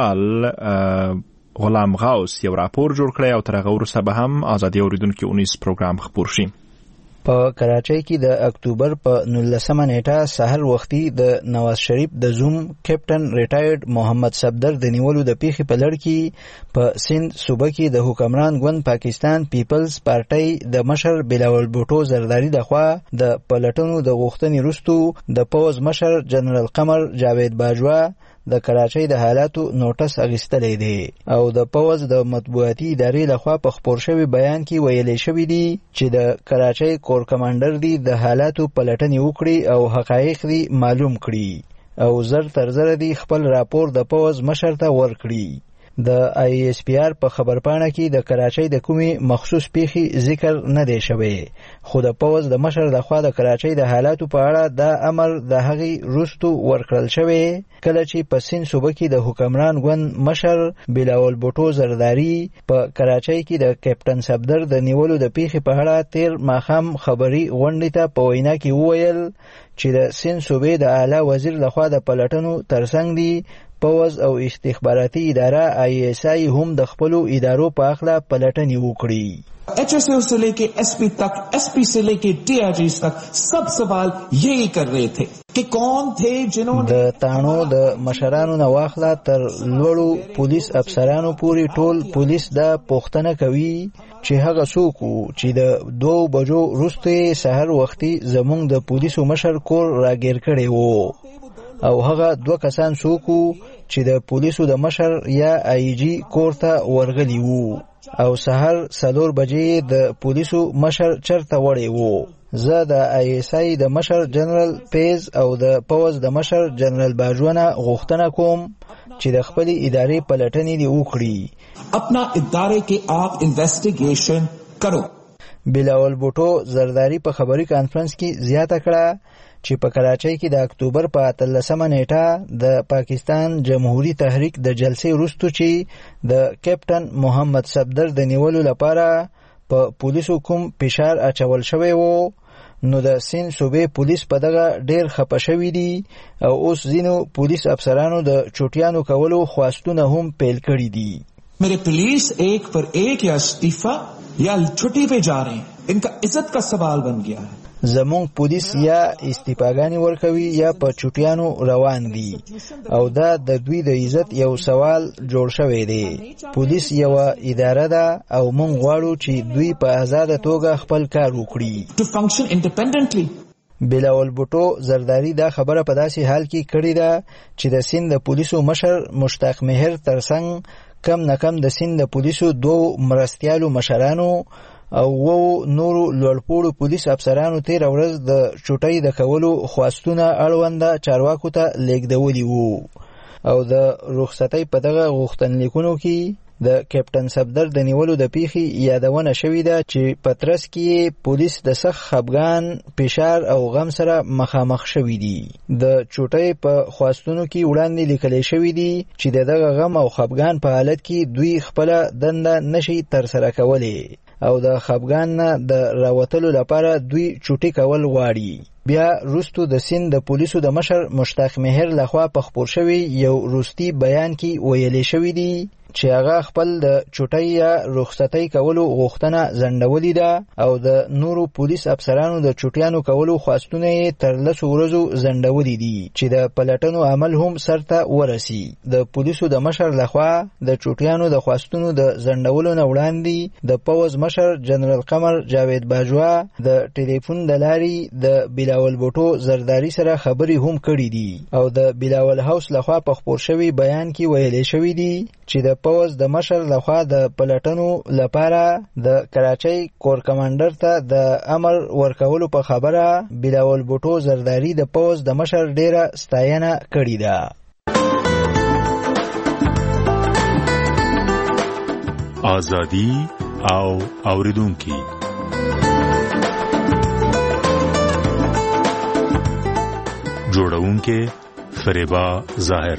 خبريال غلام غوث یو راپور جوړ کړی او تر هغه وروسته به هم آزادي اوریدونکو اونیز پروګرام خپور شي. په کراچۍ کې د اکتوبر په نولسمه نیټه سحر وختي د نواز شریف د زوم کیپټن ریټایرډ محمد صفدر د نیولو د پیښې په لړ کې په سند صوبه کې د حکمران ګوند پاکستان پیپلز پارټۍ د مشر بلاول بوټو زرداری دخوا د پلټنو د غوښتنې وروسته د پوز مشر جنرال قمر جاوید باجوا د کراچۍ د حالاتو نوټس اخیستلی دی او د پوز د مطبوعاتي ادارې لخوا په خپور شوي بیان کې ویلي شوي دي چې د کراچۍ کور کمانډر دی د حالاتو پلټنې وکړي او حقایق دی معلوم کړي او زر تر زر دی خپل راپور د پوز مشر ته ورکړي. د آی ایس پی آر په خبرپاڼه کې د کراچۍ د کومې مخصوص پیښې ذکر نه دی شوی، خو د پوځ د مشر لخوا د کراچۍ د حالاتو په اړه دا امر د هغې وروستو ورکړل شوی کله چې په سند صوبه کې د حکمران ګوند مشر بلاول بوټو زرداری په کراچۍ کې د کیپټن صفدر د نیولو د پیښې په اړه تیر ماښام خبري غونډې ته په وینا کې وویل چې د سند صوبې د اعلی وزیر لخوا د پلټنو ترڅنګ دی پوځ او استخباراتي اداره آئی ایس آئی هم د خپلو ادارو په اخلا پلټنې وکړي۔ ایچ ایس او سے لے کے ایس پی تک، ایس پی سے لے کے ڈی آئی جی تک سب سوال یہی کر رہے تھے کہ کون تھے جنہوں نے د تانو د مشرانو نه واخلا تر لوړو پولیس افسرانو پورې ټول پولیس دا پوښتنه کوي چې هغه څوک چې د دوه بجو وروسته سحر وختي زموږ د پولیسو مشر کور راګیر کړی وو، او هغه دوه کسان څوک چې د پولیسو د مشر یا آئی جی کور ته ورغلی وو، او سحر څلور بجې د پولیسو مشر چرته وړی وو۔ زه د آئی ایس آئی د مشر جنرال پیز او د پوځ د مشر جنرال باجوانه غوښتنه کوم چې د خپل ادارې پلټنې دی وکړي، اپنا ادارے کے آپ انویسٹیگیشن کرو۔ بلاول بوټو زرداری په خبري کانفرنس کې زیاته کړه چې په کراچۍ کې د اکتوبر په اتلسمه نیټه د پاکستان جمهوری تحریک د جلسې وروسته چې د کیپټن محمد صفدر د نیولو لپاره په پولیسو کوم فشار اچول شوی وو، نو د سند صوبې پولیس په دغه ډیر خپه شوي دي او اوس ځینو پولیس افسرانو د چوټیانو کولو خواستونه هم پیل کړي دي۔ میرے پولیس ایک پر ایک یا استعفا یا چھٹی پہ جا رہے ہیں، ان کا عزت کا سوال بن گیا ہے۔ زمونږ پولیس یا استعفاګانې ورکوي یا په چوټیانو روان دي، او دا د دوی د عزت یو سوال جوړ شوی دی۔ پولیس یو اداره ده او موږ غواړو چې دوی په آزاده توګه خپل کار وکړي۔ to function independently. بلاول بوټو زرداری دا خبره په داسې حال کې کړې ده چې د سند د پولیسو مشر مشتاق مهر ترڅنګ کم نه کم د سند د پولیسو دوه مرستیالو مشرانو او وو نورو لوړپوړو پولیس افسرانو تیر ورځ د چوټۍ د کولو خواستونه اړونده چارواکو ته لیږدولي وو، او د رخصتۍ په دغه غوښتنلیکونو کې د کیپټن صفدر د نیولو د پیښې یادونه شوې ده چې په ترڅ کې پولیس د سخت خپګان، فشار او غم سره مخامخ شوي دي۔ د چوټۍ په خواستونو کې وړاندې لیکلی شوي دي چې د دغه غم او خپګان په حالت کې دوی خپله دنده نشي ترسره کولی، او د خپګان نه د راوتلو لپاره دوی چوټي کول غواړي۔ بیا وروستو د سند د پولیسو د مشر مشتاق مهر لخوا په خپور شوي یو وروستي بیان کې ویلې شوي دي چې هغه خپل د چوټۍ یا رخصتۍ کولو غوښتنه ځنډولې ده، او د نورو پولیس افسرانو د چوټیانو کولو خواستونه یې تر لسو ورځو ځنډولې دي چې د پلټنو عمل هم سرته ورسي۔ د پولیسو د مشر لخوا د چوټیانو د خواستونو د ځنډولو نه وړاندې د پوځ مشر جنرال قمر جاوید باجوا د ټلیفون د لارې د بلاول بوټو زرداری سره خبرې هم کړې دي، او د بلاول هاوس لخوا په خپور شوي بیان کې ویلې شوي دي چې د پوځ د مشر لخوا د پلټنو لپاره د کراچۍ کور کمانډر ته د امر ورکولو په خبره بلاول بوټو زرداری د پوځ د مشر ډیره ستاینه کړې ده۔ ازادي او اوریدونکي جوړونکي فریبا ظاهر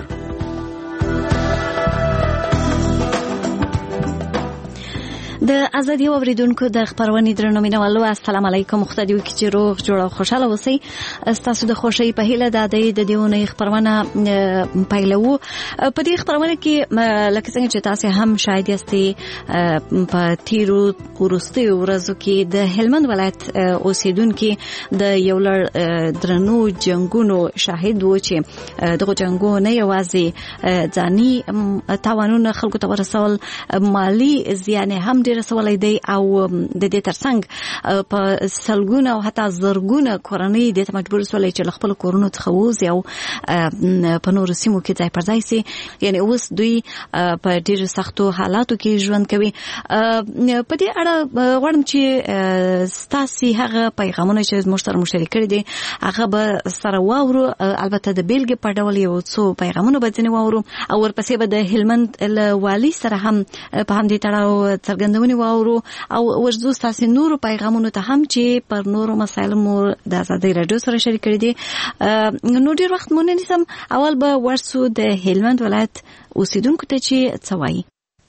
د ازادي اوریدونکو د خبرونې درنو مینوالو السلام علیکم، خدای دې چې روغ جوړ او خوشاله اوسئ۔ تاسو د خوشی په هیله د دې د دیونه خبرونه پایلو په دې خبرونه کې لکه څنګه چې تاسو هم شاید یاستئ په تیرو ورستي ورځو کې د هلمند ولایت اوسیدونکو د یو لړ درنو جنگونو شاهد وو چې دغه جنگونه نه یوازې ځاني تاوانونه خلکو ته ورسول، مالی زیان هم ډیر سوالای دی او د دې ترڅنګ په سلګونه او حتی زرګونه کورنۍ د مجبور سولای چې خپل کورونو څخه وځي او په نور سیمو کې ځای پر ځای سي یعنی اوس دوی په ډیر سختو حالاتو کې ژوند کوي. په دې اړه غواړم چې ستاسو هغه پیغامونه چې موږ سره مشارک کړي دي هغه به سره واورو. البته د بیلګې په ډول یو څو پیغامونه به ځنې واورو او ورپسې به د هلمند له والي سره هم په همدې تړاو څرګندونې واورو او ورځو ستاسو نورو پیغامونو ته هم چې پر نورو مسایلو مو د آزادۍ رادیو سره شریک کړي دي. نو ډیر وخت مونږ نسم اول به ورسو د هلمند ولایت اوسیدونکو ته چې څه وایي.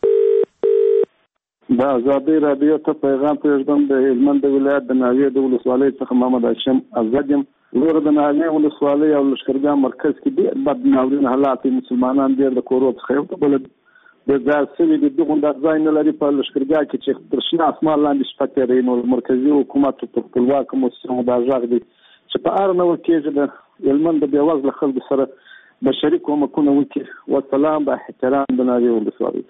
دا آزادۍ رادیو ته پیغام پرېږدم د هلمند ولایت د ناوې د ولسوالۍ څخه محمد هاشم آزاد یم. لوړ د ناوې ولسوالۍ او لښکرګاه مرکز کې ډېر بد ناورین حالات مسلمانان ډېر د کورو څخه یو بل د ځای سوي د دغه د ځای نه لري په لښکرګاه کې چې تر شنه اسمان لاندې شپه تېري نو مرکزي حکومت په خپلواک موسسو دا ځاګ دي چې په اړه نو کې د هلمند د بېوزله خلکو سره بشري کومکونه وکړي. والسلام با احترام د ناوې ولسوالۍ.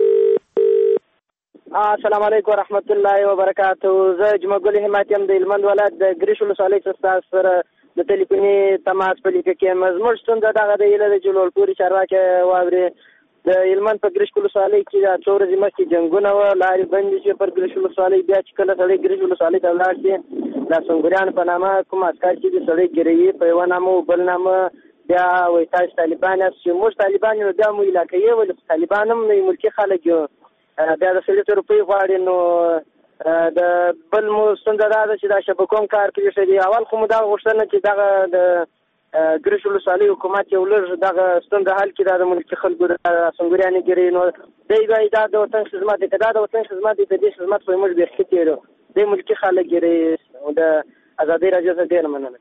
السلام علیکم ورحمت الله وبرکاتہ. زه جمعه ګل حمایت یم د هلمند ولایت د ګریش ولسوالۍ څخه سره د ټلیفوني تماس په لیکه کې مزموږ څنګه دغه د ایله د جلول پوری چارواکي واوري د هلمند په ګریش ولسوالۍ کې د څو ورځې مخکې جنگونه و لارې بندې شي پر ګریش ولسوالۍ بیا چې کله سړی ګریش ولسوالۍ ته ولاړ شي د سنگریان په نامه کوم عسکر چې د سړی ګروي په یو نامه بل نامه بیا وایي تاسو طالبان یاست چې موږ طالبان یو بیا مو علاقې یو ول طالبان هم نه ملکي خلک یو بیا د سړي ته روپۍ غواړي نو د بل مو ستونزه دا ده چې دا شبکون کار کوي شي. اول خو مو دا غوښتنه چې دغه د ګریش ولسوالۍ حکومت یو لږ دغه ستونزه حل کړي د ملکي خلکو د سنگریانې ګري نو دی وایي دا د وطن خدمت دی دا د وطن خدمت دی د دې خدمت په موږ به خېټیرو د ملکي خلک ګري د آزادۍ راځي څخه ډیر مننه.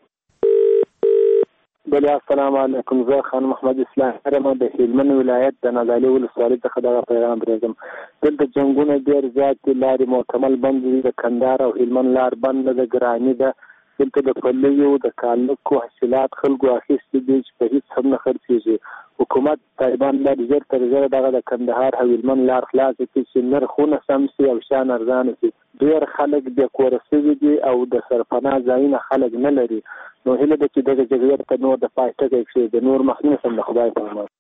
بله السلام علیکم. زه خان محمد اسلام هرم د هلمند ولایت د نازالي ولسوالۍ څخه دغه پیغام پرېږدم. دلته جنګونه ډېر زیات دي، لارې مکمل بند دي، د کندهار او هلمند لار بنده ده، ګراني ده. دلته د پلیو د کالکو حاصلات خلکو اخیستي دي چې په هېڅ هم نه خرڅېږي. حکومت طالبان باید ژر تر ژره دغه د کندهار او هلمند لار خلاصه کړي چې نرخونه سم شي او شیان ارزانه شي. ډېر خلک بې کوره شوي دي او د سرپناه ځایونه خلک نه لري. نو هیله ده چې دغه جګړې ته نور د پای ټکی کېږدي. نور مخکې سم د خدای په امان.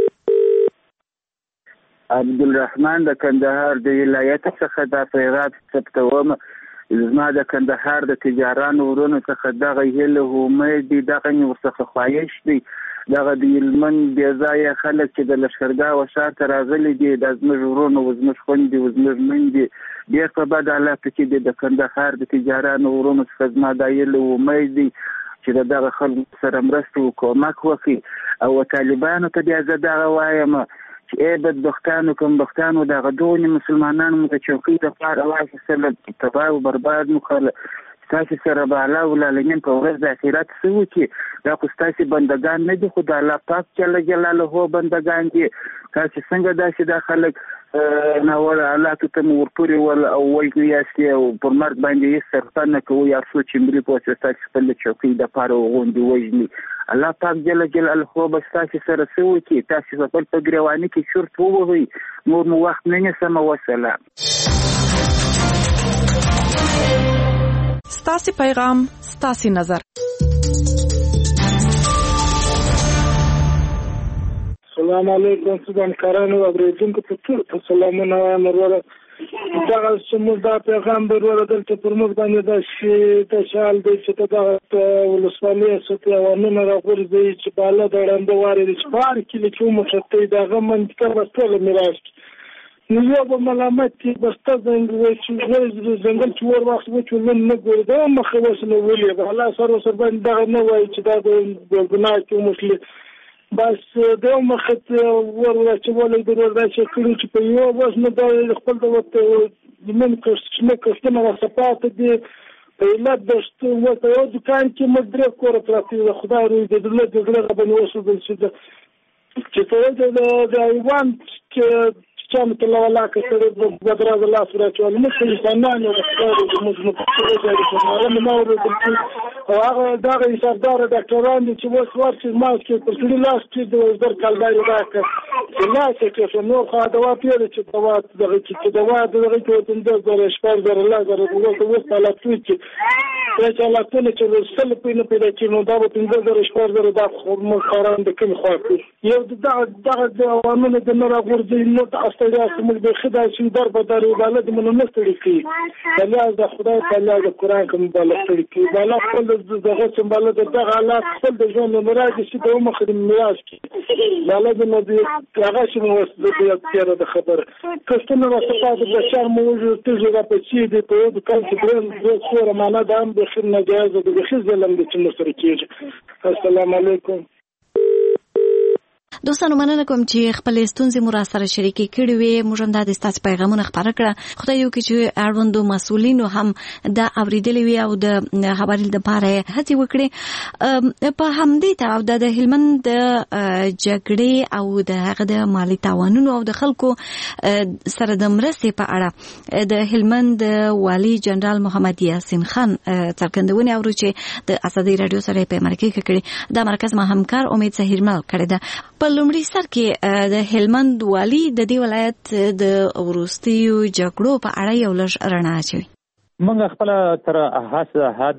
عبدالرحمن د کندهار د ولایت څخه دا پیغام ثبتوم. زما د کندهار د تجارانو ورونو څخه دغه هیله امید دي، دغه مې ورڅخه خواهش دی، دغه د هلمند بې ځایه خلک چې د لښکرګاه و ښار ته راغلي دي، دا زموږ ورونه و زموږ خویندې و زموږ میندې ډېر په بد حالاتو کې دي. د کندهار د تجارانو ورونو څخه زما دا هیله امید دی چې د دغه خلکو سره مرسته و کومک وکړي. او طالبانو ته بیا زه دغه وایم چې ای بدبختانو کمبختانو دغه دونې مسلمانانو مو د چوکۍ دپاره واخیستله، تباه و برباد مو کړله. ستاسې سره به الله العالمین په ورځ د آخرت څه وکړي؟ دا خو ستاسې بندګان نه دي، خو د الله پاک جل جلاله بندګان دي. تاسې څنګه داسې دا خلک ناوړه حالاتو ته مو ورپورې ول او وایي یاستې او پر مرګ باندې هېڅ سرپه نه کوئ، هر څو چې مري په وسیله ستاسې خپل د چوکۍ دپاره وغوندې وژني. الله پاک جل جلاله به ستاسې سره څه وکړي؟ تاسې خپل په ګریواني کې چورت ووهئ. نور مو وخت نه نیسم. وسلام. ستاسې پیغام ستاسې نظر. السلام علیکم. سبحان کارانو اوریدونکو ته ټول سلامونه وایم. وروره دغه چې موږ دا پیغام به وروره دلته پر موږ باندې دا شي د شال دی چې دغه ولسوالۍ سوتي اوانونه راغورځي چې بالا د ړنده واري د چپار کلي چې وموښتې دغه منطقه به ټوله میراث نو یو به ملامت چې بسته ځنګل چې ور واخلي وچ نن نه ګوري دا مخه اوس نه ولې الله سر ورسره باندې دغه نه وایي چې دا د ګناه کې وموښلي. بس دا مخه ور ورچولې د ور راځي کړي چې په یو واس نه د خپل د وته من کښنه کښنه وسپات دي په لاد دشت و په یو دکان کې مدرک کور پراتی د خدای روی د دولت د غره باندې وسو چې چې ته د ایوان چې چې متله ولا کړي د بدر الله سره چې موږ انسانانو د خدای د موږ متفقه دي چې موږ نو د او هغه دغه سردار ډاکټران دي چې اوس ورشي ماسک پر سړي لاس کې د وزدر کالداري راکړه چې لاس کې نو خو دوا پیل چې دوا دغه چې دوا دغه کې د زره شپږ زره لا زره د اوس په لاتو چې چې لا ټول چې وسل په نه پیدا کې نو دا په پنځه زره شپږ زره د خو قران د کوم خو یو دغه دغه د عوامل د نور غورځي نو تاسو ته موږ د خدای چې در په داري ولادت منو نستړي کی الله د خدای تعالی د قران کوم بلستړي کی بالا خپل دغه چې بالا دغه حالات خپل د ژوند مراد چې د مخ د میاش کی بالا د نبی هغه چې مو د تیر د خبر کستنه وسطه د بشر موجود تجربه په چې د په د کار چې د خور معنا د هم د خیر نجاز د خیر ظلم د چې مستر کیږي السلام علیکم دوستانو مننه کوم چې خپل ستونزې مو را سره شریکې کړې وي موږ هم د ستاسو پیغامونه خبره کړه خدای یو چې اړوندو مسؤلینو هم دا اوریدلې وي او د خبرې لپاره هڅه وکړي په همدې ته د هلمند جګړې او د هغه د مالی تاوانونو او د خلکو سره د مرستې په اړه د هلمند والي جنرال محمد یاسین خان څرګندونه اورو چې د ازادي رادیو سره په مرکه کې کړي د مرکز ما همکار امید سهیرمل کړی ده په لومړي سر کې د هلمند والي د دې ولایت د وروستیو جګړو په اړه یو لږ رڼا اچوي موږ خپل تر هڅه